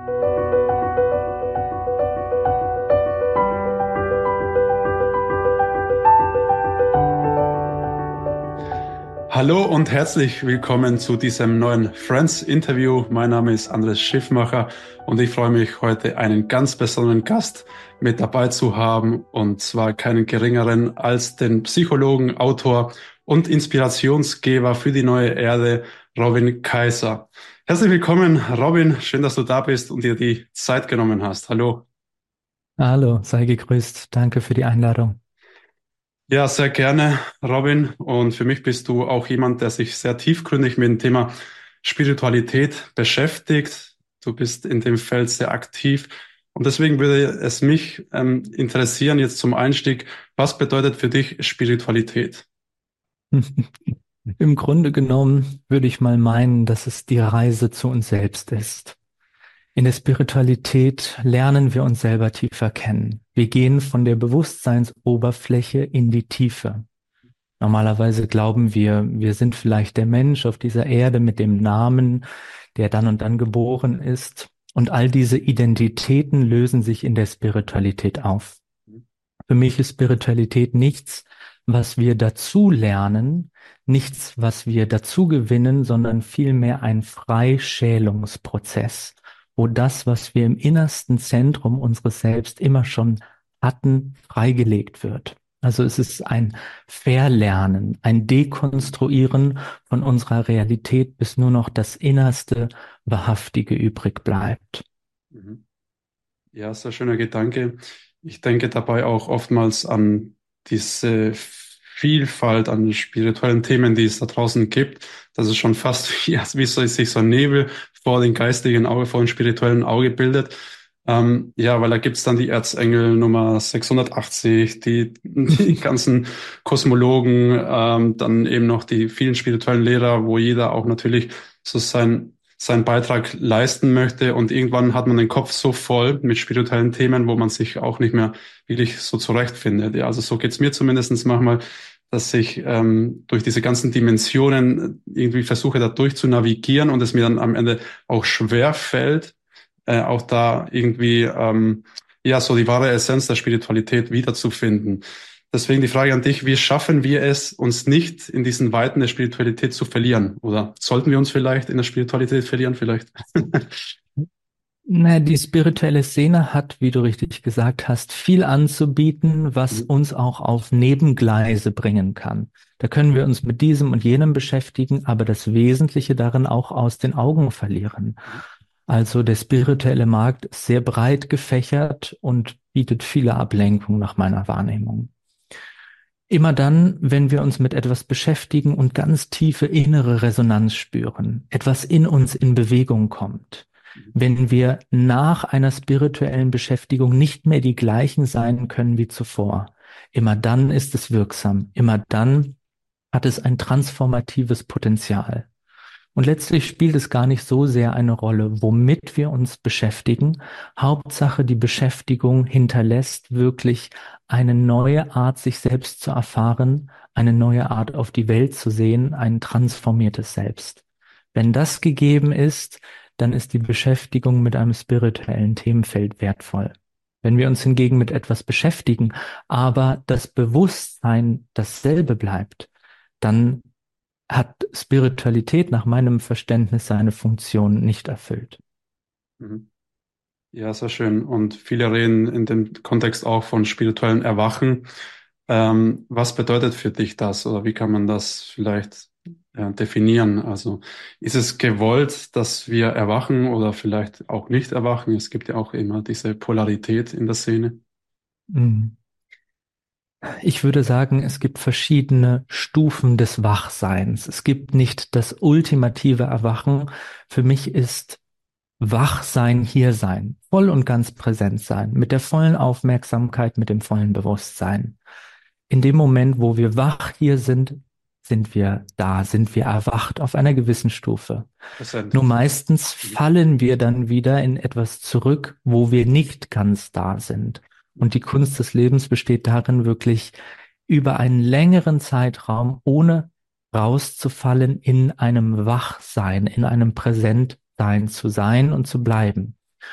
Hallo und herzlich willkommen zu diesem neuen Friends-Interview. Mein Name ist Andres Schiffmacher und ich freue mich, heute einen ganz besonderen Gast mit dabei zu haben, und zwar keinen geringeren als den Psychologen, Autor und Inspirationsgeber für die neue Erde, Robin Kaiser. Herzlich willkommen, Robin. Schön, dass du da bist und dir die Zeit genommen hast. Hallo. Hallo, sei gegrüßt. Danke für die Einladung. Ja, sehr gerne, Robin. Und für mich bist du auch jemand, der sich sehr tiefgründig mit dem Thema Spiritualität beschäftigt. Du bist in dem Feld sehr aktiv. Und deswegen würde es mich interessieren, jetzt zum Einstieg, was bedeutet für dich Spiritualität? Im Grunde genommen würde ich mal meinen, dass es die Reise zu uns selbst ist. In der Spiritualität lernen wir uns selber tiefer kennen. Wir gehen von der Bewusstseinsoberfläche in die Tiefe. Normalerweise glauben wir sind vielleicht der Mensch auf dieser Erde mit dem Namen, der dann und dann geboren ist. Und all diese Identitäten lösen sich in der Spiritualität auf. Für mich ist Spiritualität nichts, was wir dazu lernen, nichts, was wir dazu gewinnen, sondern vielmehr ein Freischälungsprozess, wo das, was wir im innersten Zentrum unseres Selbst immer schon hatten, freigelegt wird. Also es ist ein Verlernen, ein Dekonstruieren von unserer Realität, bis nur noch das Innerste, Wahrhaftige übrig bleibt. Mhm. Ja, sehr schöner Gedanke. Ich denke dabei auch oftmals an diese Vielfalt an spirituellen Themen, die es da draußen gibt. Das ist schon fast wie so, sich so ein Nebel vor dem geistigen Auge, vor dem spirituellen Auge bildet. Ja, weil da gibt's dann die Erzengel Nummer 680, die ganzen Kosmologen, dann eben noch die vielen spirituellen Lehrer, wo jeder auch natürlich so seinen Beitrag leisten möchte. Und irgendwann hat man den Kopf so voll mit spirituellen Themen, wo man sich auch nicht mehr wirklich so zurechtfindet. Ja, also so geht's mir zumindest manchmal, dass ich durch diese ganzen Dimensionen irgendwie versuche, da durch zu navigieren und es mir dann am Ende auch schwer fällt, auch da irgendwie ja so die wahre Essenz der Spiritualität wiederzufinden. Deswegen die Frage an dich: Wie schaffen wir es, uns nicht in diesen Weiten der Spiritualität zu verlieren? Oder sollten wir uns vielleicht in der Spiritualität verlieren? Vielleicht. Na, die spirituelle Szene hat, wie du richtig gesagt hast, viel anzubieten, was Mhm. uns auch auf Nebengleise bringen kann. Da können wir uns mit diesem und jenem beschäftigen, aber das Wesentliche darin auch aus den Augen verlieren. Also der spirituelle Markt ist sehr breit gefächert und bietet viele Ablenkungen nach meiner Wahrnehmung. Immer dann, wenn wir uns mit etwas beschäftigen und ganz tiefe innere Resonanz spüren, etwas in uns in Bewegung kommt, wenn wir nach einer spirituellen Beschäftigung nicht mehr die gleichen sein können wie zuvor, immer dann ist es wirksam, immer dann hat es ein transformatives Potenzial. Und letztlich spielt es gar nicht so sehr eine Rolle, womit wir uns beschäftigen. Hauptsache, die Beschäftigung hinterlässt wirklich eine neue Art, sich selbst zu erfahren, eine neue Art, auf die Welt zu sehen, ein transformiertes Selbst. Wenn das gegeben ist, dann ist die Beschäftigung mit einem spirituellen Themenfeld wertvoll. Wenn wir uns hingegen mit etwas beschäftigen, aber das Bewusstsein dasselbe bleibt, dann hat Spiritualität nach meinem Verständnis seine Funktion nicht erfüllt. Mhm. Ja, sehr schön. Und viele reden in dem Kontext auch von spirituellem Erwachen. Was bedeutet für dich das, oder wie kann man das vielleicht definieren? Also ist es gewollt, dass wir erwachen oder vielleicht auch nicht erwachen? Es gibt ja auch immer diese Polarität in der Szene. Mhm. Ich würde sagen, es gibt verschiedene Stufen des Wachseins. Es gibt nicht das ultimative Erwachen. Für mich ist Wachsein hier sein, voll und ganz präsent sein, mit der vollen Aufmerksamkeit, mit dem vollen Bewusstsein. In dem Moment, wo wir wach hier sind, sind wir da, sind wir erwacht auf einer gewissen Stufe. Präsent. Nur meistens Mhm. fallen wir dann wieder in etwas zurück, wo wir nicht ganz da sind. Und die Kunst des Lebens besteht darin, wirklich über einen längeren Zeitraum, ohne rauszufallen, in einem Wachsein, in einem Präsentsein zu sein und zu bleiben.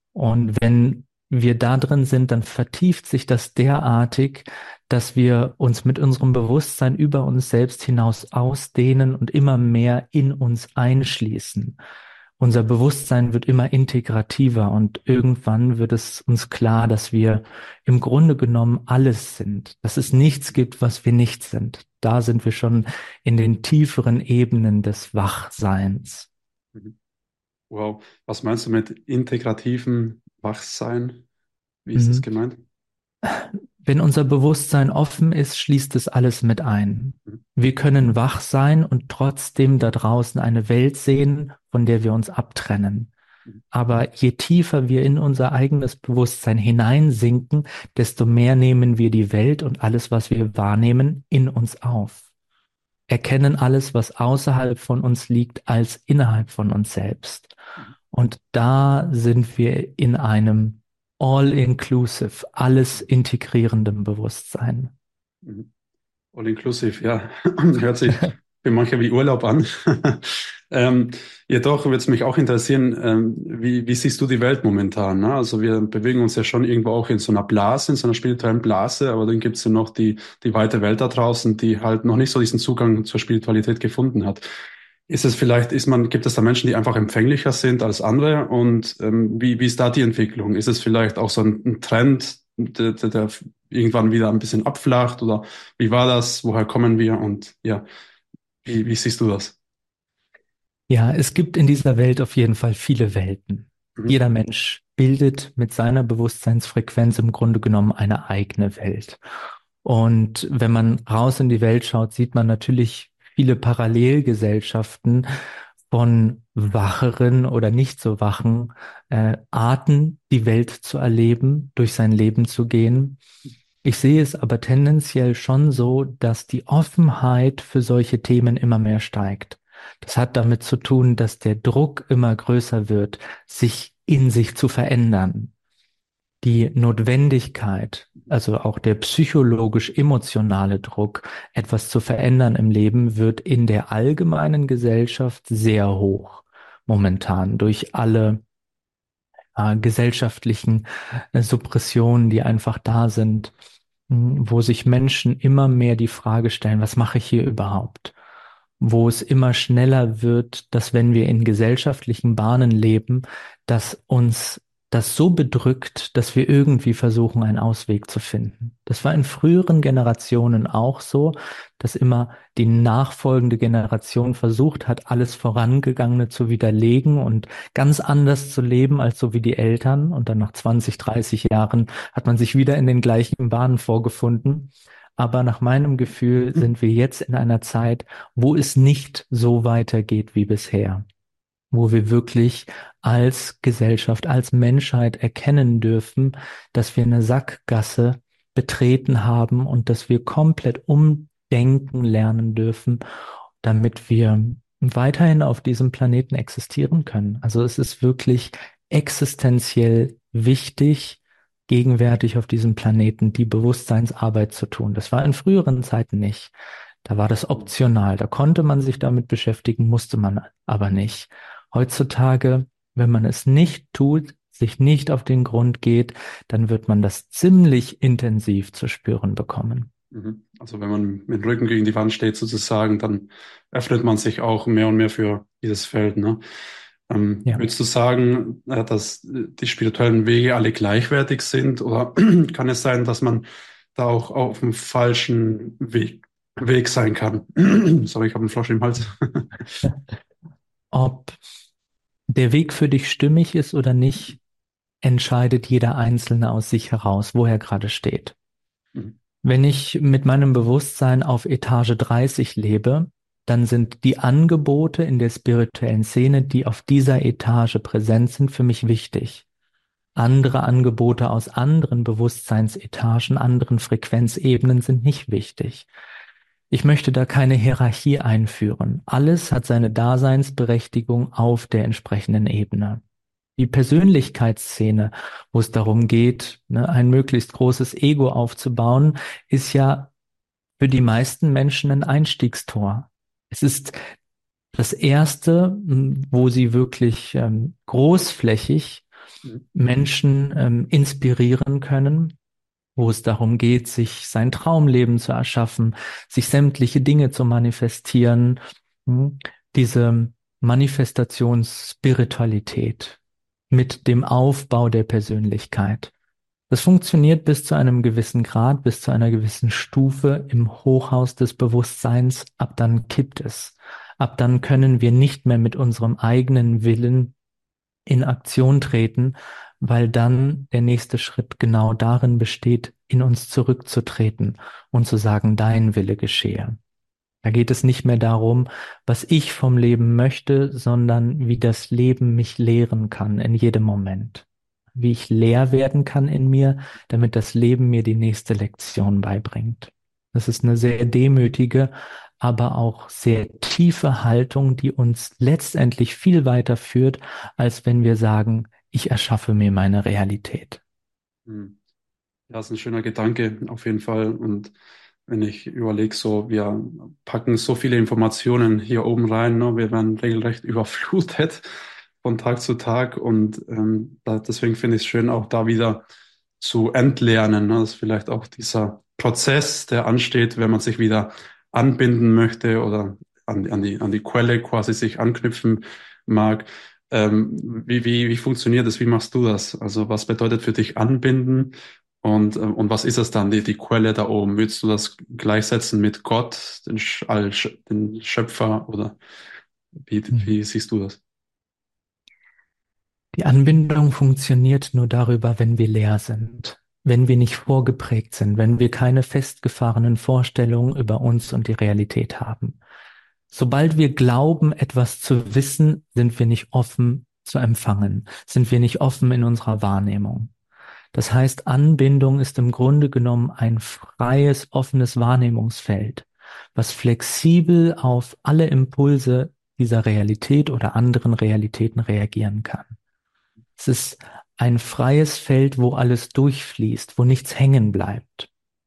Und wenn wir da drin sind, dann vertieft sich das derartig, dass wir uns mit unserem Bewusstsein über uns selbst hinaus ausdehnen und immer mehr in uns einschließen. Unser Bewusstsein wird immer integrativer und irgendwann wird es uns klar, dass wir im Grunde genommen alles sind, dass es nichts gibt, was wir nicht sind. Da sind wir schon in den tieferen Ebenen des Wachseins. Mhm. Wow. Was meinst du mit integrativem Wachsein? Wie ist das Mhm. gemeint? Wenn unser Bewusstsein offen ist, schließt es alles mit ein. Mhm. Wir können wach sein und trotzdem da draußen eine Welt sehen, von der wir uns abtrennen. Mhm. Aber je tiefer wir in unser eigenes Bewusstsein hineinsinken, desto mehr nehmen wir die Welt und alles, was wir wahrnehmen, in uns auf. Erkennen alles, was außerhalb von uns liegt, als innerhalb von uns selbst. Mhm. Und da sind wir in einem all-inclusive, alles integrierendem Bewusstsein. Mhm. All inclusive, ja. Hört sich für manche wie Urlaub an. Ähm, Jedoch würde es mich auch interessieren, wie siehst du die Welt momentan? Ne? Also wir bewegen uns ja schon irgendwo auch in so einer Blase, in so einer spirituellen Blase, aber dann gibt es ja noch die weite Welt da draußen, die halt noch nicht so diesen Zugang zur Spiritualität gefunden hat. Ist es vielleicht, gibt es da Menschen, die einfach empfänglicher sind als andere? Und wie ist da die Entwicklung? Ist es vielleicht auch so ein Trend, der irgendwann wieder ein bisschen abflacht? Oder wie war das? Woher kommen wir? Und ja, wie siehst du das? Ja, es gibt in dieser Welt auf jeden Fall viele Welten. Mhm. Jeder Mensch bildet mit seiner Bewusstseinsfrequenz im Grunde genommen eine eigene Welt. Und wenn man raus in die Welt schaut, sieht man natürlich viele Parallelgesellschaften von wacheren oder nicht so wachen Arten, die Welt zu erleben, durch sein Leben zu gehen. Ich sehe es aber tendenziell schon so, dass die Offenheit für solche Themen immer mehr steigt. Das hat damit zu tun, dass der Druck immer größer wird, sich in sich zu verändern. Die Notwendigkeit, also auch der psychologisch-emotionale Druck, etwas zu verändern im Leben, wird in der allgemeinen Gesellschaft sehr hoch momentan durch alle gesellschaftlichen Suppressionen, die einfach da sind, wo sich Menschen immer mehr die Frage stellen, was mache ich hier überhaupt? Wo es immer schneller wird, dass wenn wir in gesellschaftlichen Bahnen leben, dass uns das so bedrückt, dass wir irgendwie versuchen, einen Ausweg zu finden. Das war in früheren Generationen auch so, dass immer die nachfolgende Generation versucht hat, alles Vorangegangene zu widerlegen und ganz anders zu leben als so wie die Eltern. Und dann nach 20, 30 Jahren hat man sich wieder in den gleichen Bahnen vorgefunden. Aber nach meinem Gefühl sind wir jetzt in einer Zeit, wo es nicht so weitergeht wie bisher, wo wir wirklich als Gesellschaft, als Menschheit erkennen dürfen, dass wir eine Sackgasse betreten haben und dass wir komplett umdenken lernen dürfen, damit wir weiterhin auf diesem Planeten existieren können. Also es ist wirklich existenziell wichtig, gegenwärtig auf diesem Planeten die Bewusstseinsarbeit zu tun. Das war in früheren Zeiten nicht. Da war das optional. Da konnte man sich damit beschäftigen, musste man aber nicht. Heutzutage, wenn man es nicht tut, sich nicht auf den Grund geht, dann wird man das ziemlich intensiv zu spüren bekommen. Mhm. Also wenn man mit dem Rücken gegen die Wand steht sozusagen, dann öffnet man sich auch mehr und mehr für dieses Feld, ne? Ja. Würdest du sagen, dass die spirituellen Wege alle gleichwertig sind oder kann es sein, dass man da auch auf dem falschen Weg sein kann? Sorry, ich habe einen Frosch im Hals. Ob der Weg für dich stimmig ist oder nicht, entscheidet jeder Einzelne aus sich heraus, wo er gerade steht. Mhm. Wenn ich mit meinem Bewusstsein auf Etage 30 lebe, dann sind die Angebote in der spirituellen Szene, die auf dieser Etage präsent sind, für mich wichtig. Andere Angebote aus anderen Bewusstseinsetagen, anderen Frequenzebenen sind nicht wichtig. Ich möchte da keine Hierarchie einführen. Alles hat seine Daseinsberechtigung auf der entsprechenden Ebene. Die Persönlichkeitsszene, wo es darum geht, ne, ein möglichst großes Ego aufzubauen, ist ja für die meisten Menschen ein Einstiegstor. Es ist das erste, wo sie wirklich großflächig Mhm. Menschen inspirieren können, wo es darum geht, sich sein Traumleben zu erschaffen, sich sämtliche Dinge zu manifestieren, diese Manifestationsspiritualität mit dem Aufbau der Persönlichkeit. Das funktioniert bis zu einem gewissen Grad, bis zu einer gewissen Stufe im Hochhaus des Bewusstseins. Ab dann kippt es. Ab dann können wir nicht mehr mit unserem eigenen Willen in Aktion treten, weil dann der nächste Schritt genau darin besteht, in uns zurückzutreten und zu sagen, dein Wille geschehe. Da geht es nicht mehr darum, was ich vom Leben möchte, sondern wie das Leben mich lehren kann in jedem Moment. Wie ich leer werden kann in mir, damit das Leben mir die nächste Lektion beibringt. Das ist eine sehr demütige, aber auch sehr tiefe Haltung, die uns letztendlich viel weiter führt, als wenn wir sagen, ich erschaffe mir meine Realität. Mhm. Ja, ist ein schöner Gedanke auf jeden Fall. Und wenn ich überlege, so, wir packen so viele Informationen hier oben rein, ne? Wir werden regelrecht überflutet von Tag zu Tag. Und deswegen finde ich es schön, auch da wieder zu entlernen. Ne? Das ist vielleicht auch dieser Prozess, der ansteht, wenn man sich wieder anbinden möchte oder an die Quelle quasi sich anknüpfen mag. Wie funktioniert das? Wie machst du das? Also was bedeutet für dich anbinden? Und was ist es dann, die Quelle da oben? Würdest du das gleichsetzen mit Gott, den Schöpfer, oder Hm. wie siehst du das? Die Anbindung funktioniert nur darüber, wenn wir leer sind, wenn wir nicht vorgeprägt sind, wenn wir keine festgefahrenen Vorstellungen über uns und die Realität haben. Sobald wir glauben, etwas zu wissen, sind wir nicht offen zu empfangen, sind wir nicht offen in unserer Wahrnehmung. Das heißt, Anbindung ist im Grunde genommen ein freies, offenes Wahrnehmungsfeld, was flexibel auf alle Impulse dieser Realität oder anderen Realitäten reagieren kann. Es ist ein freies Feld, wo alles durchfließt, wo nichts hängen bleibt.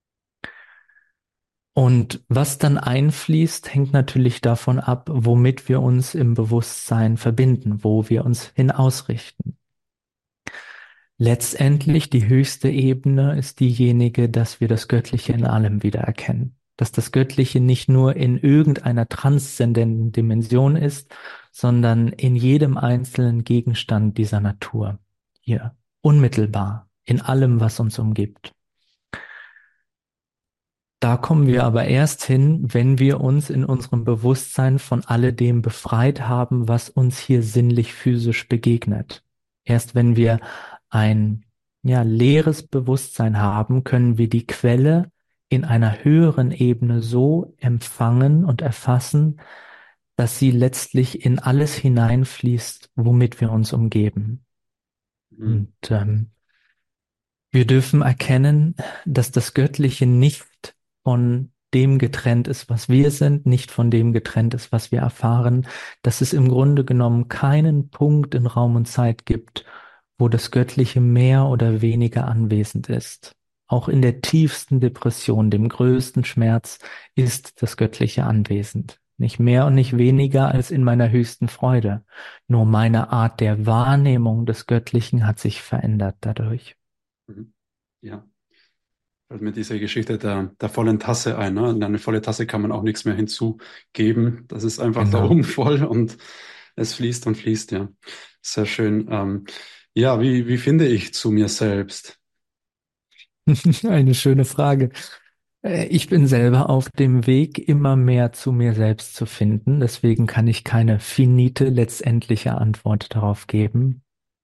Und was dann einfließt, hängt natürlich davon ab, womit wir uns im Bewusstsein verbinden, wo wir uns hin ausrichten. Letztendlich die höchste Ebene ist diejenige, dass wir das Göttliche in allem wiedererkennen. Dass das Göttliche nicht nur in irgendeiner transzendenten Dimension ist, sondern in jedem einzelnen Gegenstand dieser Natur. Hier, unmittelbar, in allem, was uns umgibt. Da kommen wir aber erst hin, wenn wir uns in unserem Bewusstsein von alledem befreit haben, was uns hier sinnlich physisch begegnet. Erst wenn wir ein leeres Bewusstsein haben, können wir die Quelle in einer höheren Ebene so empfangen und erfassen, dass sie letztlich in alles hineinfließt, womit wir uns umgeben. Mhm. Und wir dürfen erkennen, dass das Göttliche nicht von dem getrennt ist, was wir sind, nicht von dem getrennt ist, was wir erfahren, dass es im Grunde genommen keinen Punkt in Raum und Zeit gibt, wo das Göttliche mehr oder weniger anwesend ist. Auch in der tiefsten Depression, dem größten Schmerz, ist das Göttliche anwesend. Nicht mehr und nicht weniger als in meiner höchsten Freude. Nur meine Art der Wahrnehmung des Göttlichen hat sich verändert dadurch. Mhm. Ja, fällt mir diese Geschichte der vollen Tasse ein. Ne? In eine volle Tasse kann man auch nichts mehr hinzugeben. Das ist einfach da Genau. oben voll und es fließt und fließt, ja. Sehr schön. Ja, wie finde ich zu mir selbst? Eine schöne Frage. Ich bin selber auf dem Weg, immer mehr zu mir selbst zu finden. Deswegen kann ich keine finite, letztendliche Antwort darauf geben.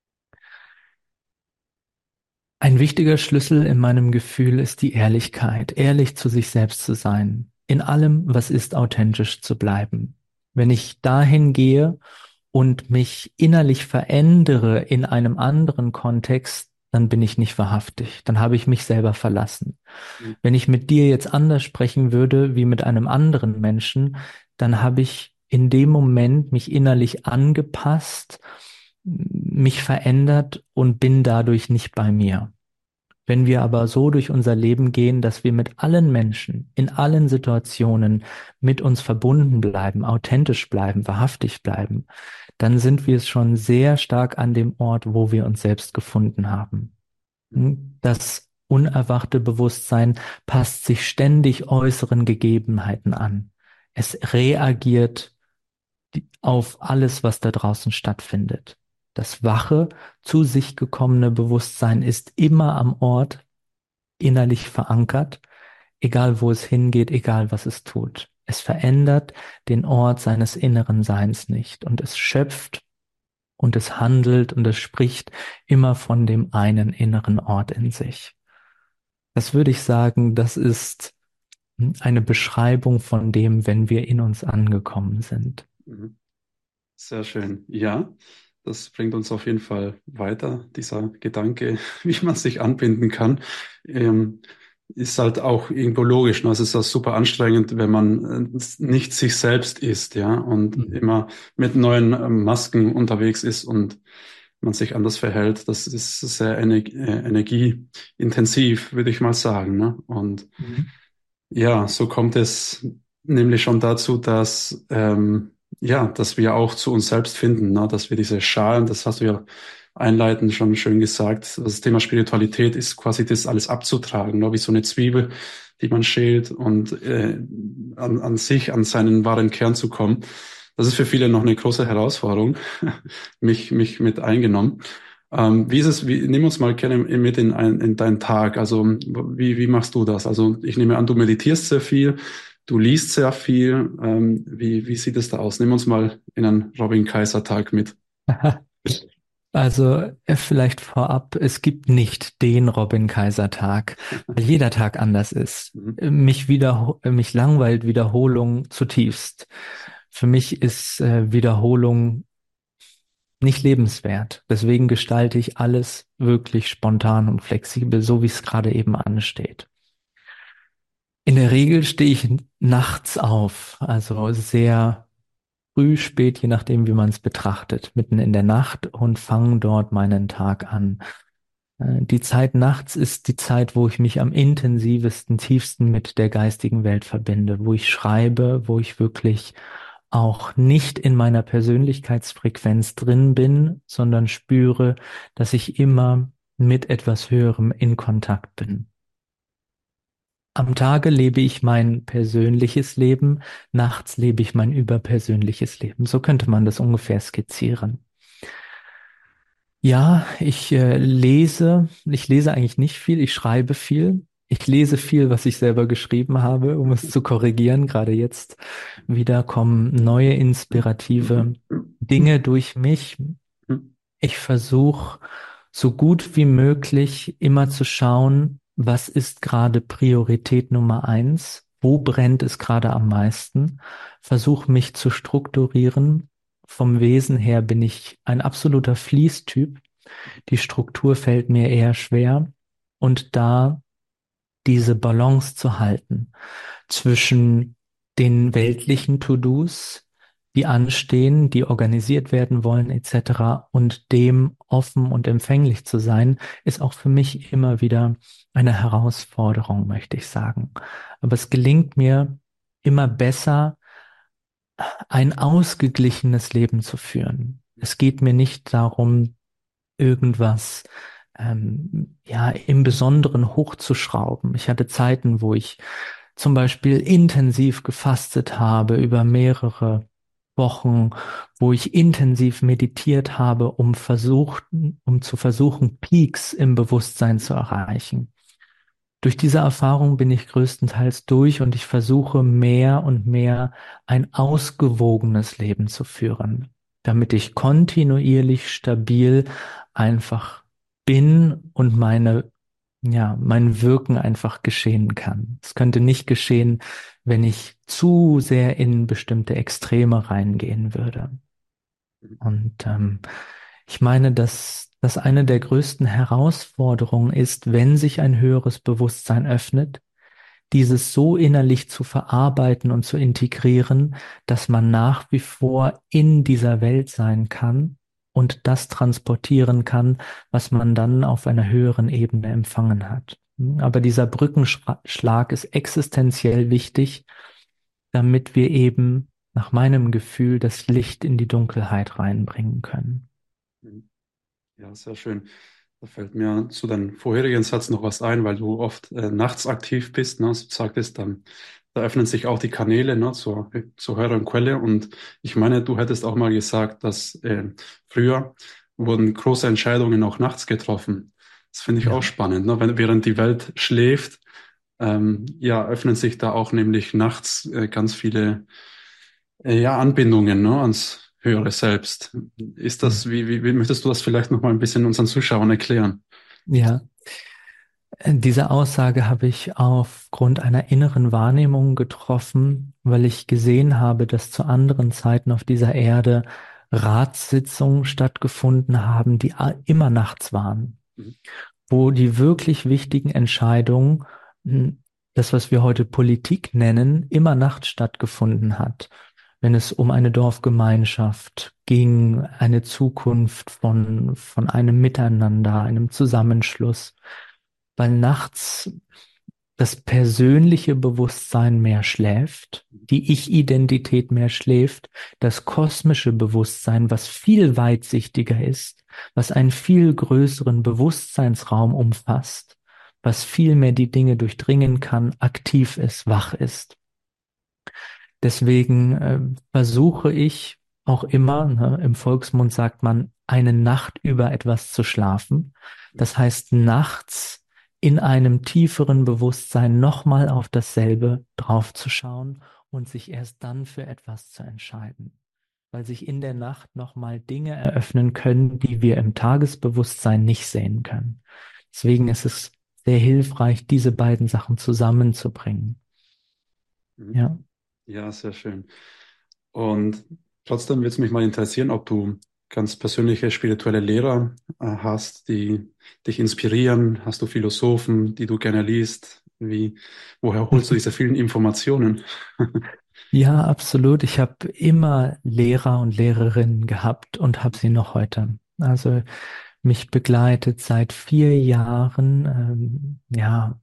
Ein wichtiger Schlüssel in meinem Gefühl ist die Ehrlichkeit, ehrlich zu sich selbst zu sein, in allem, was ist, authentisch zu bleiben. Wenn ich dahin gehe und mich innerlich verändere in einem anderen Kontext, dann bin ich nicht wahrhaftig, dann habe ich mich selber verlassen. Mhm. Wenn ich mit dir jetzt anders sprechen würde wie mit einem anderen Menschen, dann habe ich in dem Moment mich innerlich angepasst, mich verändert und bin dadurch nicht bei mir. Wenn wir aber so durch unser Leben gehen, dass wir mit allen Menschen, in allen Situationen mit uns verbunden bleiben, authentisch bleiben, wahrhaftig bleiben, dann sind wir es schon sehr stark an dem Ort, wo wir uns selbst gefunden haben. Das unerwachte Bewusstsein passt sich ständig äußeren Gegebenheiten an. Es reagiert auf alles, was da draußen stattfindet. Das wache, zu sich gekommene Bewusstsein ist immer am Ort innerlich verankert, egal wo es hingeht, egal was es tut. Es verändert den Ort seines inneren Seins nicht und es schöpft und es handelt und es spricht immer von dem einen inneren Ort in sich. Das würde ich sagen, das ist eine Beschreibung von dem, wenn wir in uns angekommen sind. Mhm. Sehr schön. Ja, das bringt uns auf jeden Fall weiter, dieser Gedanke, wie man sich anbinden kann. Ähm, Ist halt auch irgendwo logisch. Ne? Es ist auch super anstrengend, wenn man nicht sich selbst ist, ja, und Mhm. immer mit neuen Masken unterwegs ist und man sich anders verhält. Das ist sehr energieintensiv, würde ich mal sagen. Ne? Und Mhm. ja, so kommt es nämlich schon dazu, dass ja, dass wir auch zu uns selbst finden, ne? Dass wir diese Schalen, das hast du ja einleitend schon schön gesagt, das Thema Spiritualität ist quasi das alles abzutragen, ne? Wie so eine Zwiebel, die man schält und an sich, an seinen wahren Kern zu kommen. Das ist für viele noch eine große Herausforderung, mich mit eingenommen. Wie ist es, nimm uns mal gerne mit in deinen Tag. Also, wie machst du das? Also, ich nehme an, du meditierst sehr viel, du liest sehr viel. Wie sieht es da aus? Nimm uns mal in einen Robin Kaiser Tag mit. Also vielleicht vorab, es gibt nicht den Robin Kaiser Tag, weil jeder Tag anders ist. Mhm. Mich langweilt Wiederholung zutiefst. Für mich ist Wiederholung nicht lebenswert. Deswegen gestalte ich alles wirklich spontan und flexibel, so wie es gerade eben ansteht. In der Regel stehe ich nachts auf, also sehr früh, spät, je nachdem, wie man es betrachtet, mitten in der Nacht und fange dort meinen Tag an. Die Zeit nachts ist die Zeit, wo ich mich am intensivsten, tiefsten mit der geistigen Welt verbinde, wo ich schreibe, wo ich wirklich auch nicht in meiner Persönlichkeitsfrequenz drin bin, sondern spüre, dass ich immer mit etwas Höherem in Kontakt bin. Am Tage lebe ich mein persönliches Leben, nachts lebe ich mein überpersönliches Leben. So könnte man das ungefähr skizzieren. Ja, ich lese eigentlich nicht viel, ich schreibe viel. Ich lese viel, was ich selber geschrieben habe, um es zu korrigieren. Gerade jetzt wieder kommen neue inspirative Dinge durch mich. Ich versuche so gut wie möglich immer zu schauen, was ist gerade Priorität Nummer eins, wo brennt es gerade am meisten, versuche mich zu strukturieren. Vom Wesen her bin ich ein absoluter Fließtyp. Die Struktur fällt mir eher schwer und da diese Balance zu halten zwischen den weltlichen To-Dos, die anstehen, die organisiert werden wollen, etc. und dem offen und empfänglich zu sein, ist auch für mich immer wieder eine Herausforderung, möchte ich sagen. Aber es gelingt mir immer besser, ein ausgeglichenes Leben zu führen. Es geht mir nicht darum, irgendwas ja im Besonderen hochzuschrauben. Ich hatte Zeiten, wo ich zum Beispiel intensiv gefastet habe über mehrere Wochen, wo ich intensiv meditiert habe, um zu versuchen, Peaks im Bewusstsein zu erreichen. Durch diese Erfahrung bin ich größtenteils durch und ich versuche mehr und mehr ein ausgewogenes Leben zu führen, damit ich kontinuierlich stabil einfach bin und mein Wirken einfach geschehen kann. Es könnte nicht geschehen, wenn ich zu sehr in bestimmte Extreme reingehen würde. Und ich meine, dass das eine der größten Herausforderungen ist, wenn sich ein höheres Bewusstsein öffnet, dieses so innerlich zu verarbeiten und zu integrieren, dass man nach wie vor in dieser Welt sein kann, und das transportieren kann, was man dann auf einer höheren Ebene empfangen hat. Aber dieser Brückenschlag ist existenziell wichtig, damit wir eben nach meinem Gefühl das Licht in die Dunkelheit reinbringen können. Mhm. Ja, sehr schön. Da fällt mir zu deinem vorherigen Satz noch was ein, weil du oft nachts aktiv bist, ne? Also du sagtest, dann da öffnen sich auch die Kanäle, ne, zur höheren Quelle. Und ich meine, du hättest auch mal gesagt, dass früher wurden große Entscheidungen auch nachts getroffen. Das finde ich auch Ja, spannend, ne? Während die Welt schläft, ja, öffnen sich da auch nämlich nachts ganz viele ja, Anbindungen, ne, ans höhere Selbst. Ist hm. das, wie möchtest du das vielleicht noch mal ein bisschen unseren Zuschauern erklären? Ja. Diese Aussage habe ich aufgrund einer inneren Wahrnehmung getroffen, weil ich gesehen habe, dass zu anderen Zeiten auf dieser Erde Ratssitzungen stattgefunden haben, die immer nachts waren, Mhm. wo die wirklich wichtigen Entscheidungen, das, was wir heute Politik nennen, immer nachts stattgefunden hat. Wenn es um eine Dorfgemeinschaft ging, eine Zukunft von einem Miteinander, einem Zusammenschluss, weil nachts das persönliche Bewusstsein mehr schläft, die Ich-Identität mehr schläft, das kosmische Bewusstsein, was viel weitsichtiger ist, was einen viel größeren Bewusstseinsraum umfasst, was viel mehr die Dinge durchdringen kann, aktiv ist, wach ist. Deswegen versuche ich auch immer, ne, im Volksmund sagt man, eine Nacht über etwas zu schlafen. Das heißt, nachts in einem tieferen Bewusstsein nochmal auf dasselbe draufzuschauen und sich erst dann für etwas zu entscheiden. Weil sich in der Nacht nochmal Dinge eröffnen können, die wir im Tagesbewusstsein nicht sehen können. Deswegen ist es sehr hilfreich, diese beiden Sachen zusammenzubringen. Mhm. Ja. Ja, sehr schön. Und trotzdem würde es mich mal interessieren, ob du ganz persönliche spirituelle Lehrer hast, die dich inspirieren. Hast du Philosophen, die du gerne liest? Woher holst du diese vielen Informationen? Ja, absolut. Ich habe immer Lehrer und Lehrerinnen gehabt und habe sie noch heute. Also mich begleitet seit 4 Jahren, ja,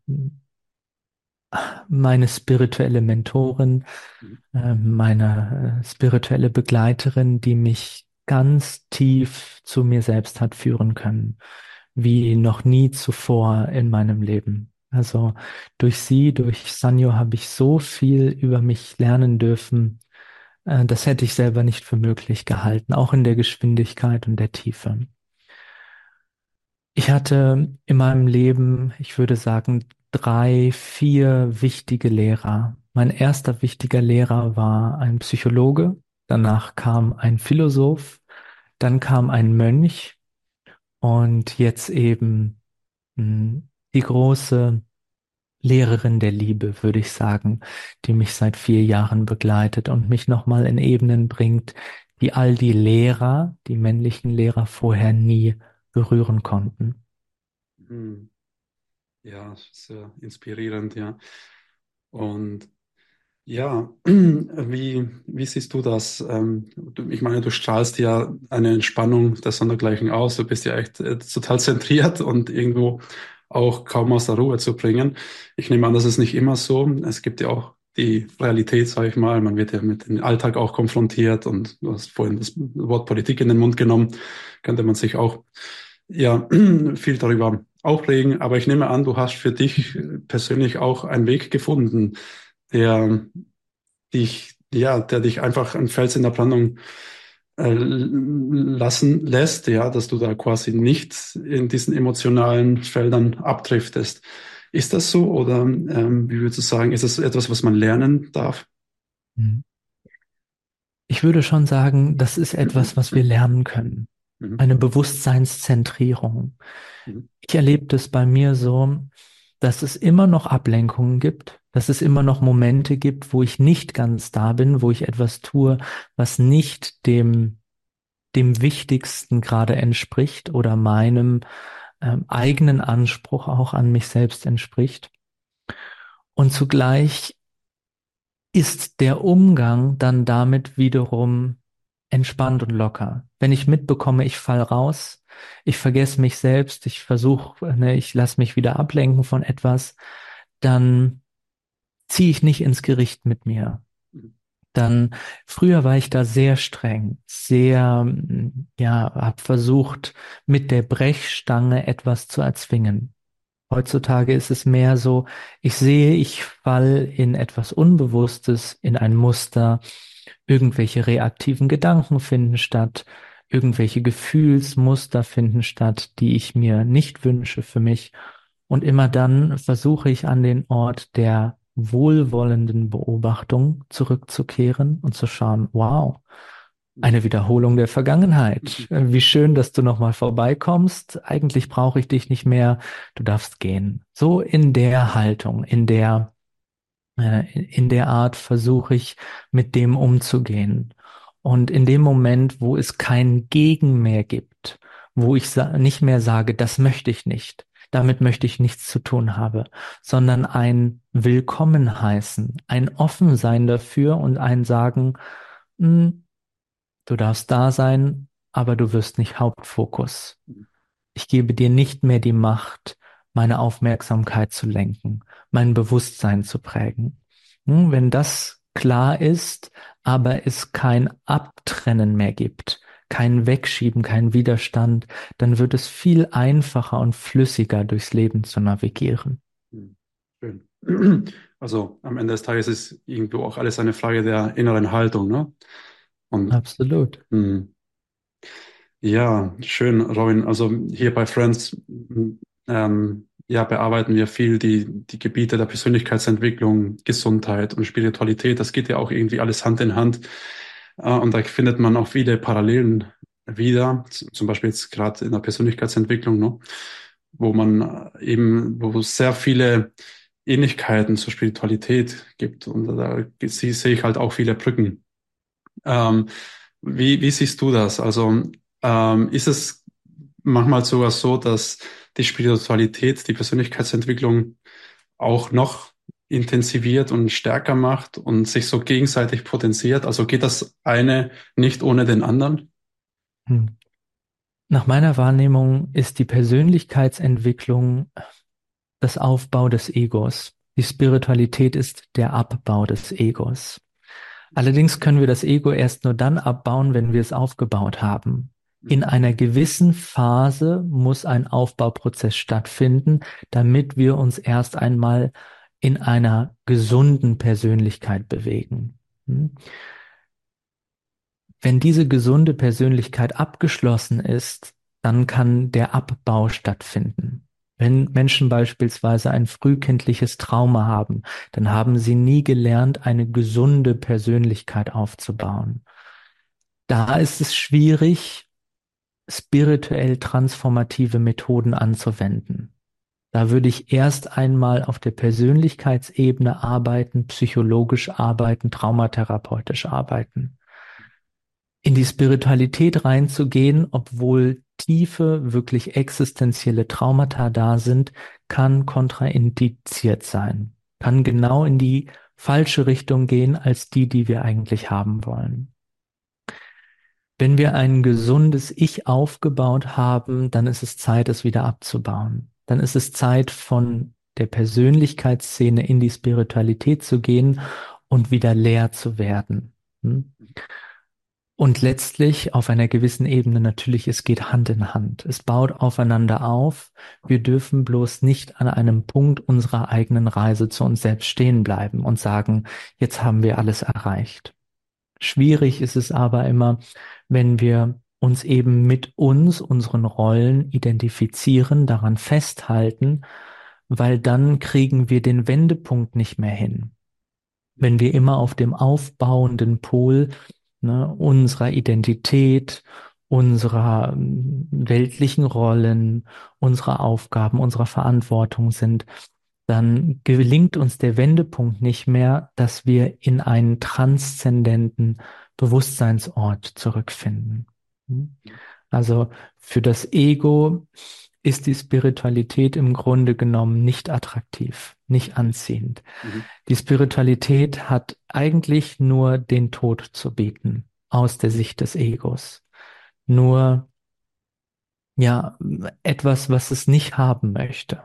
meine spirituelle Mentorin, Mhm. meine spirituelle Begleiterin, die mich ganz tief zu mir selbst hat führen können, wie noch nie zuvor in meinem Leben. Also durch sie, durch Sanyo habe ich so viel über mich lernen dürfen. Das hätte ich selber nicht für möglich gehalten, auch in der Geschwindigkeit und der Tiefe. Ich hatte in meinem Leben, ich würde sagen, 3, 4 wichtige Lehrer. Mein erster wichtiger Lehrer war ein Psychologe, danach kam ein Philosoph, dann kam ein Mönch und jetzt eben die große Lehrerin der Liebe, würde ich sagen, die mich seit 4 Jahren begleitet und mich nochmal in Ebenen bringt, die all die Lehrer, die männlichen Lehrer vorher nie berühren konnten. Mhm. Ja, sehr inspirierend, ja. Und ja, wie siehst du das? Ich meine, du strahlst ja eine Entspannung der Sondergleichen aus. Du bist ja echt total zentriert und irgendwo auch kaum aus der Ruhe zu bringen. Ich nehme an, das ist nicht immer so. Es gibt ja auch die Realität, sage ich mal. Man wird ja mit dem Alltag auch konfrontiert und du hast vorhin das Wort Politik in den Mund genommen. Könnte man sich auch ja viel darüber aufregen. Aber ich nehme an, du hast für dich persönlich auch einen Weg gefunden, der der dich einfach ein Fels in der Brandung lassen lässt, ja, dass du da quasi nicht in diesen emotionalen Feldern abdriftest. Ist das so oder wie würdest du sagen, ist es etwas, was man lernen darf? Mhm. Ich würde schon sagen, das ist etwas, was wir lernen können. Mhm. Eine Bewusstseinszentrierung. Mhm. Ich erlebe das bei mir so, dass es immer noch Ablenkungen gibt, dass es immer noch Momente gibt, wo ich nicht ganz da bin, wo ich etwas tue, was nicht dem Wichtigsten gerade entspricht oder meinem eigenen Anspruch auch an mich selbst entspricht. Und zugleich ist der Umgang dann damit wiederum entspannt und locker. Wenn ich mitbekomme, ich fall raus, ich vergesse mich selbst, ich versuche, ne, ich lasse mich wieder ablenken von etwas, dann ziehe ich nicht ins Gericht mit mir. Dann, früher war ich da sehr streng, sehr, ja, habe versucht, mit der Brechstange etwas zu erzwingen. Heutzutage ist es mehr so, ich sehe, ich fall in etwas Unbewusstes, in ein Muster, irgendwelche reaktiven Gedanken finden statt, irgendwelche Gefühlsmuster finden statt, die ich mir nicht wünsche für mich. Und immer dann versuche ich an den Ort der wohlwollenden Beobachtung zurückzukehren und zu schauen, wow, eine Wiederholung der Vergangenheit. Wie schön, dass du nochmal vorbeikommst. Eigentlich brauche ich dich nicht mehr. Du darfst gehen. So in der Haltung, in der Art versuche ich, mit dem umzugehen. Und in dem Moment, wo es kein Gegen mehr gibt, wo ich nicht mehr sage, das möchte ich nicht, damit möchte ich nichts zu tun haben, sondern ein Willkommen heißen, ein Offensein dafür und ein Sagen, "Hm, du darfst da sein, aber du wirst nicht Hauptfokus. Ich gebe dir nicht mehr die Macht, meine Aufmerksamkeit zu lenken, mein Bewusstsein zu prägen. Wenn das klar ist, aber es kein Abtrennen mehr gibt, kein Wegschieben, kein Widerstand, dann wird es viel einfacher und flüssiger durchs Leben zu navigieren. Schön. Also am Ende des Tages ist irgendwo auch alles eine Frage der inneren Haltung, ne? Und Absolut. hm, ja, schön, Robin. Also hier bei Friends, ja, bearbeiten wir viel die Gebiete der Persönlichkeitsentwicklung, Gesundheit und Spiritualität. Das geht ja auch irgendwie alles Hand in Hand. Und da findet man auch viele Parallelen wieder, zum Beispiel jetzt gerade in der Persönlichkeitsentwicklung, ne? Wo man wo es sehr viele Ähnlichkeiten zur Spiritualität gibt. Und da sehe ich halt auch viele Brücken. Ähm, wie siehst du das? Also ist es manchmal sogar so, dass die Spiritualität, die Persönlichkeitsentwicklung auch noch intensiviert und stärker macht und sich so gegenseitig potenziert? Also geht das eine nicht ohne den anderen? Hm. Nach meiner Wahrnehmung ist die Persönlichkeitsentwicklung das Aufbau des Egos. Die Spiritualität ist der Abbau des Egos. Allerdings können wir das Ego erst nur dann abbauen, wenn wir es aufgebaut haben. In einer gewissen Phase muss ein Aufbauprozess stattfinden, damit wir uns erst einmal in einer gesunden Persönlichkeit bewegen. Wenn diese gesunde Persönlichkeit abgeschlossen ist, dann kann der Abbau stattfinden. Wenn Menschen beispielsweise ein frühkindliches Trauma haben, dann haben sie nie gelernt, eine gesunde Persönlichkeit aufzubauen. Da ist es schwierig, spirituell transformative Methoden anzuwenden. Da würde ich erst einmal auf der Persönlichkeitsebene arbeiten, psychologisch arbeiten, traumatherapeutisch arbeiten. In die Spiritualität reinzugehen, obwohl tiefe, wirklich existenzielle Traumata da sind, kann kontraindiziert sein, kann genau in die falsche Richtung gehen als die wir eigentlich haben wollen. Wenn wir ein gesundes Ich aufgebaut haben, dann ist es Zeit, es wieder abzubauen. Dann ist es Zeit, von der Persönlichkeitsszene in die Spiritualität zu gehen und wieder leer zu werden. Und letztlich auf einer gewissen Ebene natürlich, es geht Hand in Hand. Es baut aufeinander auf. Wir dürfen bloß nicht an einem Punkt unserer eigenen Reise zu uns selbst stehen bleiben und sagen, jetzt haben wir alles erreicht. Schwierig ist es aber immer, wenn wir uns eben mit uns, unseren Rollen identifizieren, daran festhalten, weil dann kriegen wir den Wendepunkt nicht mehr hin. Wenn wir immer auf dem aufbauenden Pol, ne, unserer Identität, unserer weltlichen Rollen, unserer Aufgaben, unserer Verantwortung sind, dann gelingt uns der Wendepunkt nicht mehr, dass wir in einen transzendenten Bewusstseinsort zurückfinden. Also für das Ego ist die Spiritualität im Grunde genommen nicht attraktiv, nicht anziehend. Mhm. Die Spiritualität hat eigentlich nur den Tod zu bieten. aus der Sicht des Egos. Nur, ja, etwas, was es nicht haben möchte.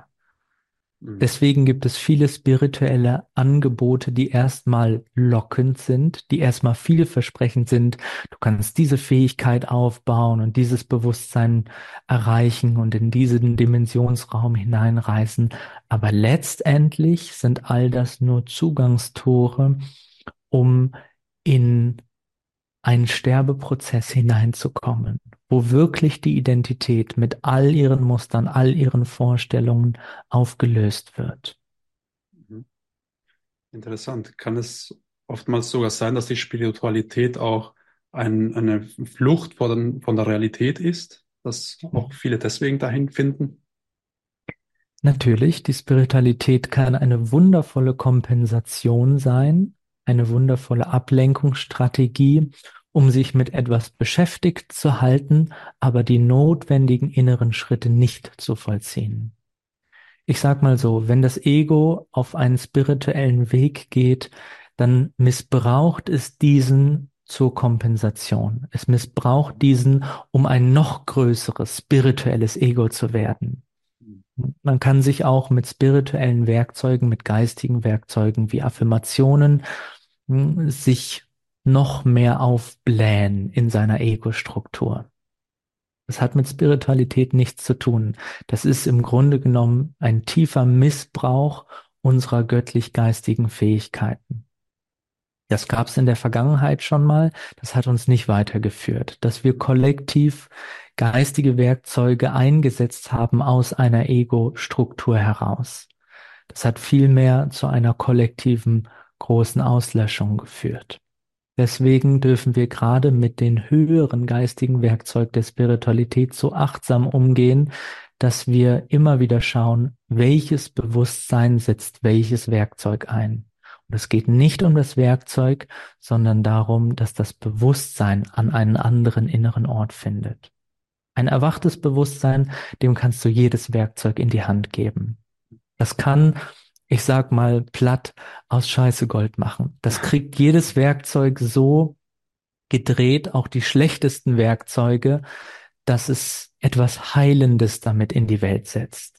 Mhm. Deswegen gibt es viele spirituelle Angebote, die erstmal lockend sind, die erstmal vielversprechend sind. Du kannst diese Fähigkeit aufbauen und dieses Bewusstsein erreichen und in diesen Dimensionsraum hineinreisen. Aber letztendlich sind all das nur Zugangstore, um in einen Sterbeprozess hineinzukommen, wo wirklich die Identität mit all ihren Mustern, all ihren Vorstellungen aufgelöst wird. Mhm. Interessant. Kann es oftmals sogar sein, dass die Spiritualität auch eine Flucht von der Realität ist, dass auch viele deswegen dahin finden? Natürlich, die Spiritualität kann eine wundervolle Kompensation sein, eine wundervolle Ablenkungsstrategie, um sich mit etwas beschäftigt zu halten, aber die notwendigen inneren Schritte nicht zu vollziehen. Ich sag mal so, wenn das Ego auf einen spirituellen Weg geht, dann missbraucht es diesen zur Kompensation. Es missbraucht diesen, um ein noch größeres spirituelles Ego zu werden. Man kann sich auch mit spirituellen Werkzeugen, mit geistigen Werkzeugen wie Affirmationen, sich noch mehr aufblähen in seiner Ego-Struktur. Das hat mit Spiritualität nichts zu tun. Das ist im Grunde genommen ein tiefer Missbrauch unserer göttlich-geistigen Fähigkeiten. Das gab es in der Vergangenheit schon mal. Das hat uns nicht weitergeführt. Dass wir kollektiv geistige Werkzeuge eingesetzt haben aus einer Ego-Struktur heraus. Das hat vielmehr zu einer kollektiven großen Auslöschung geführt. Deswegen dürfen wir gerade mit den höheren geistigen Werkzeugen der Spiritualität so achtsam umgehen, dass wir immer wieder schauen, welches Bewusstsein setzt welches Werkzeug ein. Und es geht nicht um das Werkzeug, sondern darum, dass das Bewusstsein an einen anderen inneren Ort findet. Ein erwachtes Bewusstsein, dem kannst du jedes Werkzeug in die Hand geben. Das kann, ich sag mal platt, aus Scheiße Gold machen. Das kriegt jedes Werkzeug so gedreht, auch die schlechtesten Werkzeuge, dass es etwas Heilendes damit in die Welt setzt.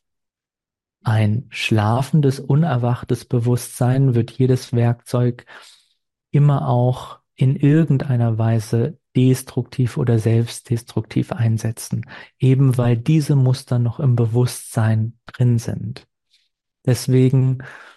Ein schlafendes, unerwachtes Bewusstsein wird jedes Werkzeug immer auch in irgendeiner Weise destruktiv oder selbstdestruktiv einsetzen, eben weil diese Muster noch im Bewusstsein drin sind. Deswegen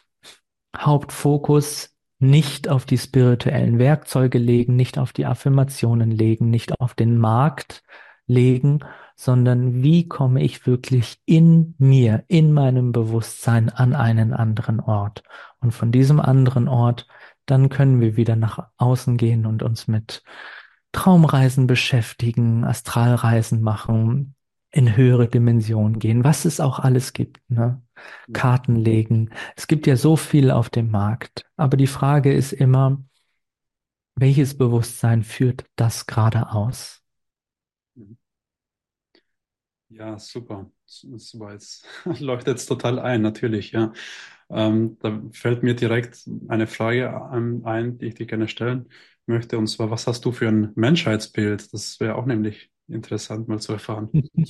Hauptfokus nicht auf die spirituellen Werkzeuge legen, nicht auf die Affirmationen legen, nicht auf den Markt legen, sondern wie komme ich wirklich in mir, in meinem Bewusstsein an einen anderen Ort. Und von diesem anderen Ort, dann können wir wieder nach außen gehen und uns mit Traumreisen beschäftigen, Astralreisen machen, in höhere Dimensionen gehen, was es auch alles gibt, ne? Mhm. Karten legen. Es gibt ja so viel auf dem Markt. Aber die Frage ist immer, welches Bewusstsein führt das gerade aus? Mhm. Ja, super. Super, jetzt leuchtet es total ein, natürlich, ja. Da fällt mir direkt eine Frage ein, die ich dir gerne stellen möchte. Und zwar, was hast du für ein Menschheitsbild? Das wäre auch nämlich interessant mal zu erfahren.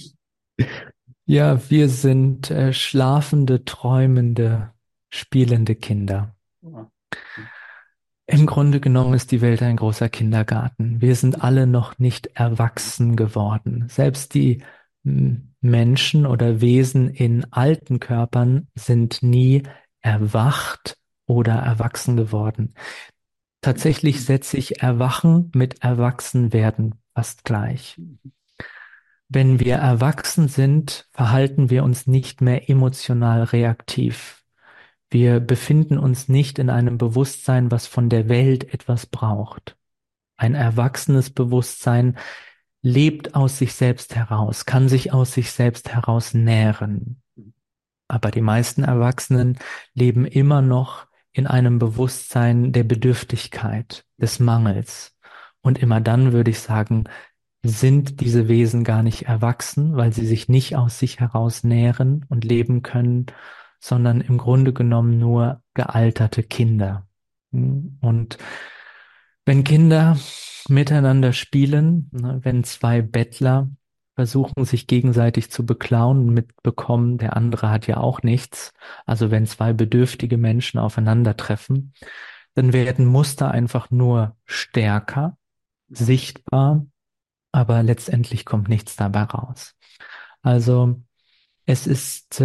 Ja, wir sind schlafende, träumende, spielende Kinder. Ja. Im Grunde genommen ist die Welt ein großer Kindergarten. Wir sind alle noch nicht erwachsen geworden. Selbst die Menschen oder Wesen in alten Körpern sind nie erwacht oder erwachsen geworden. Tatsächlich setze ich Erwachen mit Erwachsenwerden fast gleich. Wenn wir erwachsen sind, verhalten wir uns nicht mehr emotional reaktiv. Wir befinden uns nicht in einem Bewusstsein, was von der Welt etwas braucht. Ein erwachsenes Bewusstsein lebt aus sich selbst heraus, kann sich aus sich selbst heraus nähren. Aber die meisten Erwachsenen leben immer noch in einem Bewusstsein der Bedürftigkeit, des Mangels. Und immer dann würde ich sagen, sind diese Wesen gar nicht erwachsen, weil sie sich nicht aus sich heraus nähren und leben können, sondern im Grunde genommen nur gealterte Kinder. Und wenn Kinder miteinander spielen, ne, wenn zwei Bettler versuchen, sich gegenseitig zu beklauen und mitbekommen, der andere hat ja auch nichts. Also wenn zwei bedürftige Menschen aufeinandertreffen, dann werden Muster einfach nur stärker, Mhm. sichtbar, aber letztendlich kommt nichts dabei raus. Also es ist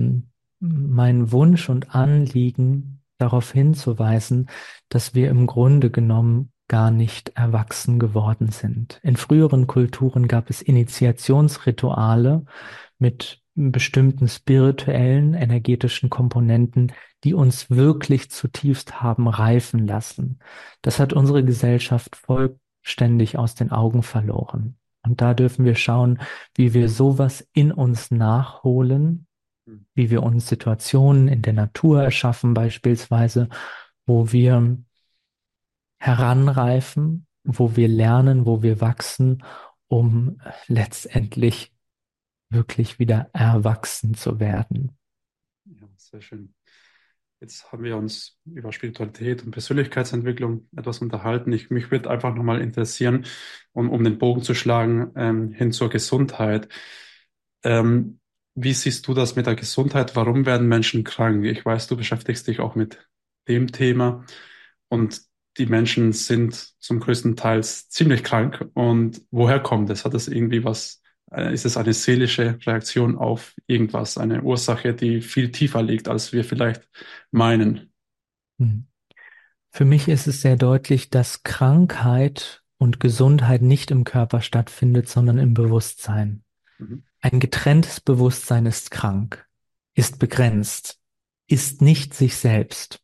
mein Wunsch und Anliegen, darauf hinzuweisen, dass wir im Grunde genommen gar nicht erwachsen geworden sind. In früheren Kulturen gab es Initiationsrituale mit bestimmten spirituellen, energetischen Komponenten, die uns wirklich zutiefst haben reifen lassen. Das hat unsere Gesellschaft vollständig aus den Augen verloren. Und da dürfen wir schauen, wie wir sowas in uns nachholen, Mhm. wie wir uns Situationen in der Natur erschaffen, beispielsweise, wo wir heranreifen, wo wir lernen, wo wir wachsen, um letztendlich wirklich wieder erwachsen zu werden. Ja, sehr schön. Jetzt haben wir uns über Spiritualität und Persönlichkeitsentwicklung etwas unterhalten. Mich würde einfach nochmal interessieren, um den Bogen zu schlagen, hin zur Gesundheit. Ähm, Wie siehst du das mit der Gesundheit? Warum werden Menschen krank? Ich weiß, du beschäftigst dich auch mit dem Thema und die Menschen sind zum größten Teil ziemlich krank. Und woher kommt es? Hat es irgendwie was, ist es eine seelische Reaktion auf irgendwas, eine Ursache, die viel tiefer liegt, als wir vielleicht meinen? Hm. Für mich ist es sehr deutlich, dass Krankheit und Gesundheit nicht im Körper stattfindet, sondern im Bewusstsein. Mhm. Ein getrenntes Bewusstsein ist krank, ist begrenzt, ist nicht sich selbst.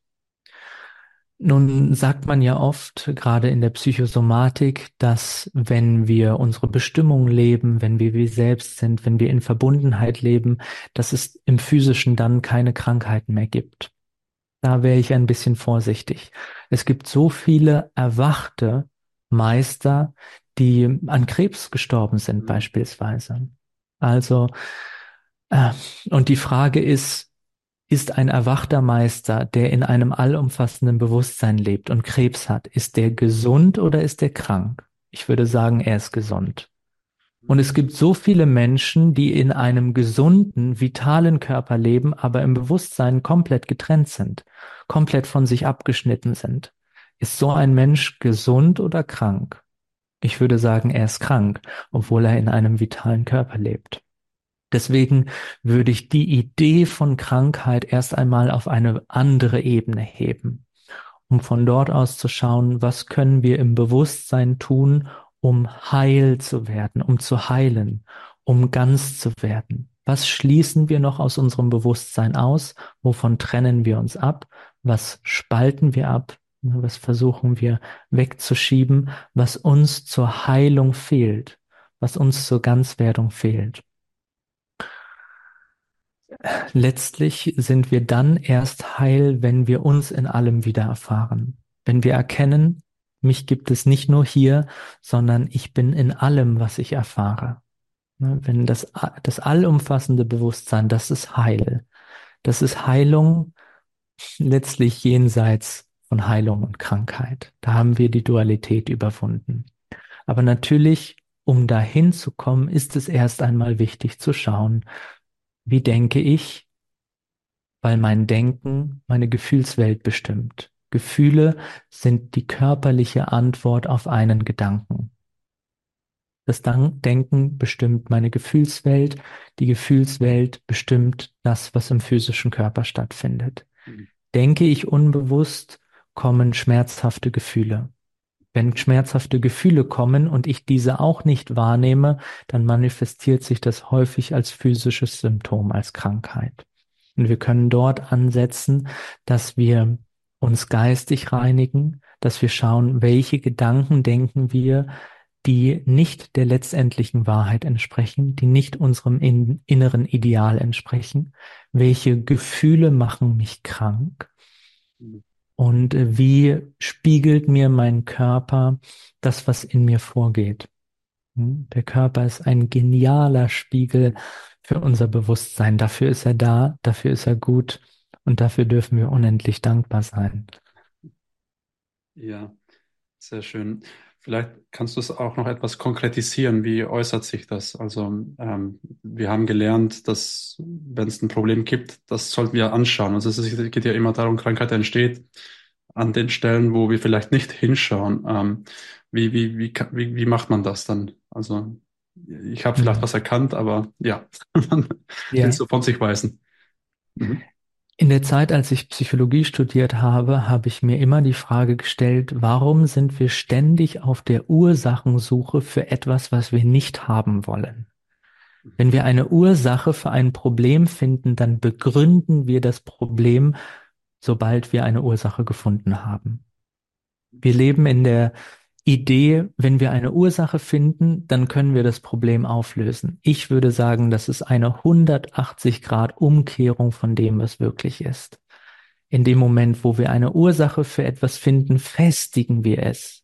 Nun sagt man ja oft, gerade in der Psychosomatik, dass wenn wir unsere Bestimmung leben, wenn wir selbst sind, wenn wir in Verbundenheit leben, dass es im Physischen dann keine Krankheiten mehr gibt. Da wäre ich ein bisschen vorsichtig. Es gibt so viele erwachte Meister, die an Krebs gestorben sind, Mhm. beispielsweise. Also, äh, und die Frage ist ein erwachter Meister, der in einem allumfassenden Bewusstsein lebt und Krebs hat, ist der gesund oder ist der krank? Ich würde sagen, er ist gesund. Und es gibt so viele Menschen, die in einem gesunden, vitalen Körper leben, aber im Bewusstsein komplett getrennt sind, komplett von sich abgeschnitten sind. Ist so ein Mensch gesund oder krank? Ich würde sagen, er ist krank, obwohl er in einem vitalen Körper lebt. Deswegen würde ich die Idee von Krankheit erst einmal auf eine andere Ebene heben, um von dort aus zu schauen, was können wir im Bewusstsein tun, um heil zu werden, um zu heilen, um ganz zu werden. Was schließen wir noch aus unserem Bewusstsein aus? Wovon trennen wir uns ab? Was spalten wir ab? Was versuchen wir wegzuschieben, was uns zur Heilung fehlt, was uns zur Ganzwerdung fehlt? Letztlich sind wir dann erst heil, wenn wir uns in allem wieder erfahren. Wenn wir erkennen, mich gibt es nicht nur hier, sondern ich bin in allem, was ich erfahre. Ne, wenn das allumfassende Bewusstsein, das ist Heil. Das ist Heilung letztlich jenseits von Heilung und Krankheit. Da haben wir die Dualität überwunden. Aber natürlich, um dahin zu kommen, ist es erst einmal wichtig zu schauen, wie denke ich, weil mein Denken meine Gefühlswelt bestimmt. Gefühle sind die körperliche Antwort auf einen Gedanken. Das Denken bestimmt meine Gefühlswelt, die Gefühlswelt bestimmt das, was im physischen Körper stattfindet. Mhm. Denke ich unbewusst, kommen schmerzhafte Gefühle. Wenn schmerzhafte Gefühle kommen und ich diese auch nicht wahrnehme, dann manifestiert sich das häufig als physisches Symptom, als Krankheit. Und wir können dort ansetzen, dass wir uns geistig reinigen, dass wir schauen, welche Gedanken denken wir, die nicht der letztendlichen Wahrheit entsprechen, die nicht unserem inneren Ideal entsprechen, welche Gefühle machen mich krank Mhm. und wie spiegelt mir mein Körper das, was in mir vorgeht. Der Körper ist ein genialer Spiegel für unser Bewusstsein. Dafür ist er da, dafür ist er gut und dafür dürfen wir unendlich dankbar sein. Ja, sehr schön. Vielleicht kannst du es auch noch etwas konkretisieren. Wie äußert sich das? Also wir haben gelernt, dass wenn es ein Problem gibt, das sollten wir anschauen. Also es geht ja immer darum, Krankheit entsteht an den Stellen, wo wir vielleicht nicht hinschauen. Wie macht man das dann? Also ich habe vielleicht Mhm. was erkannt, aber ja, man will Ja. so von sich weisen. Mhm. In der Zeit, als ich Psychologie studiert habe, habe ich mir immer die Frage gestellt, warum sind wir ständig auf der Ursachensuche für etwas, was wir nicht haben wollen? Wenn wir eine Ursache für ein Problem finden, dann begründen wir das Problem, sobald wir eine Ursache gefunden haben. Wir leben in der Idee, wenn wir eine Ursache finden, dann können wir das Problem auflösen. Ich würde sagen, das ist eine 180 Grad Umkehrung von dem, was wirklich ist. In dem Moment, wo wir eine Ursache für etwas finden, festigen wir es.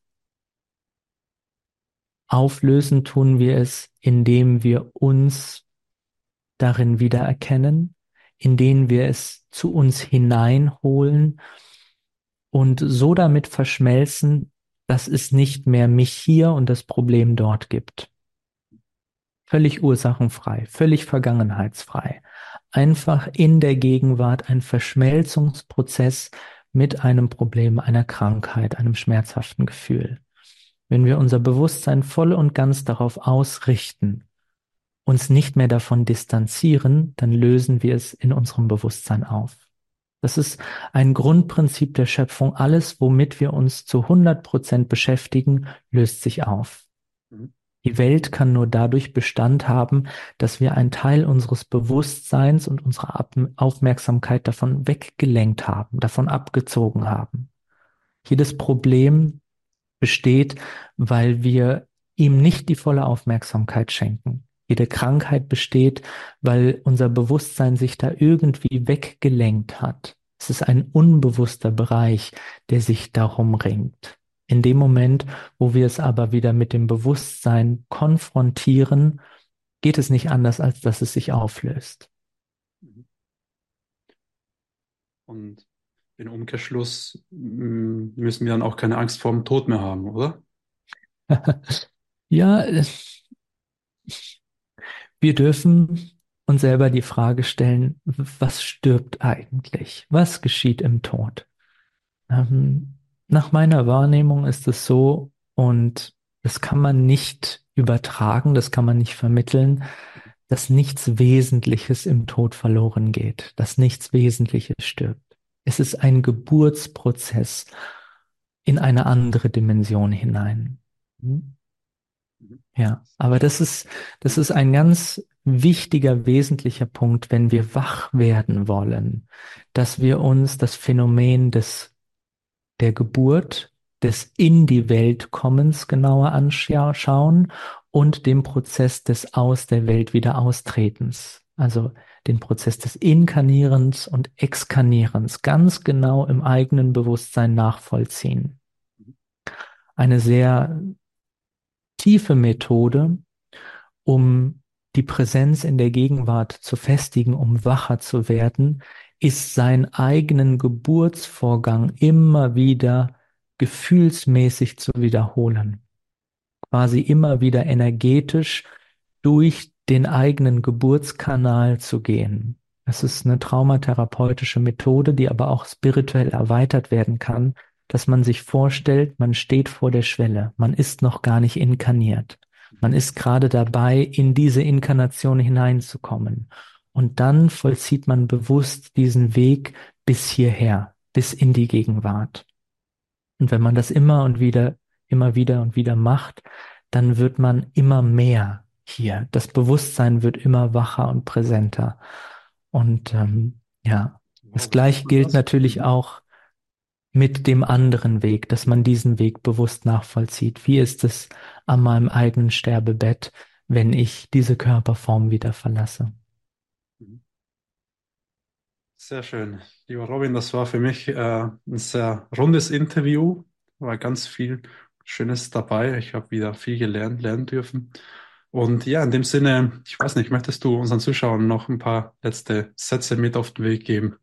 Auflösen tun wir es, indem wir uns darin wiedererkennen, indem wir es zu uns hineinholen und so damit verschmelzen, dass es nicht mehr mich hier und das Problem dort gibt. Völlig ursachenfrei, völlig vergangenheitsfrei. Einfach in der Gegenwart ein Verschmelzungsprozess mit einem Problem, einer Krankheit, einem schmerzhaften Gefühl. Wenn wir unser Bewusstsein voll und ganz darauf ausrichten, uns nicht mehr davon distanzieren, dann lösen wir es in unserem Bewusstsein auf. Das ist ein Grundprinzip der Schöpfung. Alles, womit wir uns zu 100% beschäftigen, löst sich auf. Mhm. Die Welt kann nur dadurch Bestand haben, dass wir einen Teil unseres Bewusstseins und unserer Aufmerksamkeit davon weggelenkt haben, davon abgezogen haben. Jedes Problem besteht, weil wir ihm nicht die volle Aufmerksamkeit schenken. Jede Krankheit besteht, weil unser Bewusstsein sich da irgendwie weggelenkt hat. Es ist ein unbewusster Bereich, der sich darum ringt. In dem Moment, wo wir es aber wieder mit dem Bewusstsein konfrontieren, geht es nicht anders, als dass es sich auflöst. Mhm. Und im Umkehrschluss müssen wir dann auch keine Angst vor dem Tod mehr haben, oder? Ja, wir dürfen uns selber die Frage stellen, was stirbt eigentlich? Was geschieht im Tod? Ähm, Nach meiner Wahrnehmung ist es so, und das kann man nicht übertragen, das kann man nicht vermitteln, dass nichts Wesentliches im Tod verloren geht, dass nichts Wesentliches stirbt. Es ist ein Geburtsprozess in eine andere Dimension hinein. Hm? Mhm. Ja, aber das ist ein ganz wichtiger, wesentlicher Punkt, wenn wir wach werden wollen, dass wir uns das Phänomen der Geburt, des in die Welt kommens genauer anschauen und dem Prozess des aus der Welt wieder austretens. Also den Prozess des Inkarnierens und Exkarnierens ganz genau im eigenen Bewusstsein nachvollziehen. Eine sehr tiefe Methode, um die Präsenz in der Gegenwart zu festigen, um wacher zu werden, ist seinen eigenen Geburtsvorgang immer wieder gefühlsmäßig zu wiederholen. Quasi immer wieder energetisch durch den eigenen Geburtskanal zu gehen. Das ist eine traumatherapeutische Methode, die aber auch spirituell erweitert werden kann, dass man sich vorstellt, man steht vor der Schwelle, man ist noch gar nicht inkarniert. Man ist gerade dabei, in diese Inkarnation hineinzukommen. Und dann vollzieht man bewusst diesen Weg bis hierher, bis in die Gegenwart. Und wenn man das immer wieder und wieder macht, dann wird man immer mehr hier. Das Bewusstsein wird immer wacher und präsenter. Und ja, das Wow, wie macht Gleiche man gilt das? natürlich Mhm. auch mit dem anderen Weg, dass man diesen Weg bewusst nachvollzieht. Wie ist es an meinem eigenen Sterbebett, wenn ich diese Körperform wieder verlasse? Mhm. Sehr schön. Lieber Robin, das war für mich ein sehr rundes Interview. War ganz viel Schönes dabei. Ich habe wieder viel gelernt, lernen dürfen. Und ja, in dem Sinne, ich weiß nicht, möchtest du unseren Zuschauern noch ein paar letzte Sätze mit auf den Weg geben?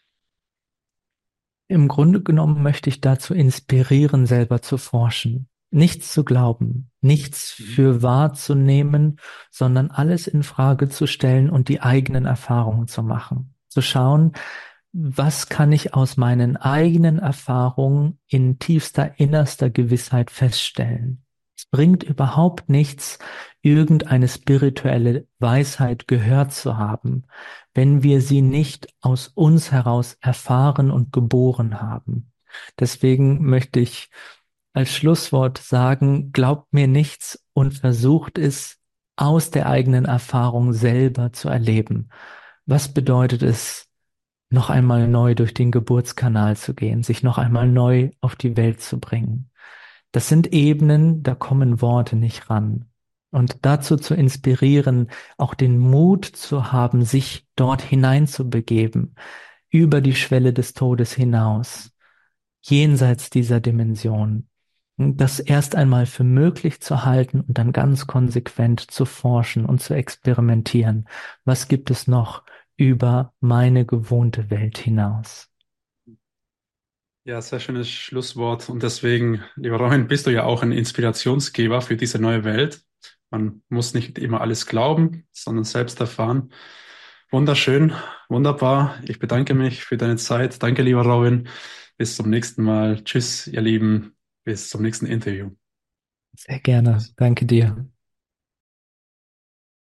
Im Grunde genommen möchte ich dazu inspirieren, selber zu forschen. Nichts zu glauben, nichts Mhm. für wahr zu nehmen, sondern alles in Frage zu stellen und die eigenen Erfahrungen zu machen. Zu schauen, was kann ich aus meinen eigenen Erfahrungen in tiefster, innerster Gewissheit feststellen. Es bringt überhaupt nichts, irgendeine spirituelle Weisheit gehört zu haben, wenn wir sie nicht aus uns heraus erfahren und geboren haben. Deswegen möchte ich als Schlusswort sagen, glaubt mir nichts und versucht es aus der eigenen Erfahrung selber zu erleben. Was bedeutet es, noch einmal neu durch den Geburtskanal zu gehen, sich noch einmal neu auf die Welt zu bringen? Das sind Ebenen, da kommen Worte nicht ran. Und dazu zu inspirieren, auch den Mut zu haben, sich dort hineinzubegeben, über die Schwelle des Todes hinaus, jenseits dieser Dimension, das erst einmal für möglich zu halten und dann ganz konsequent zu forschen und zu experimentieren. Was gibt es noch über meine gewohnte Welt hinaus? Ja, sehr schönes Schlusswort. Und deswegen, lieber Robin, bist du ja auch ein Inspirationsgeber für diese neue Welt. Man muss nicht immer alles glauben, sondern selbst erfahren. Wunderschön, wunderbar. Ich bedanke mich für deine Zeit. Danke, lieber Robin. Bis zum nächsten Mal. Tschüss, ihr Lieben. Bis zum nächsten Interview. Sehr gerne. Danke dir.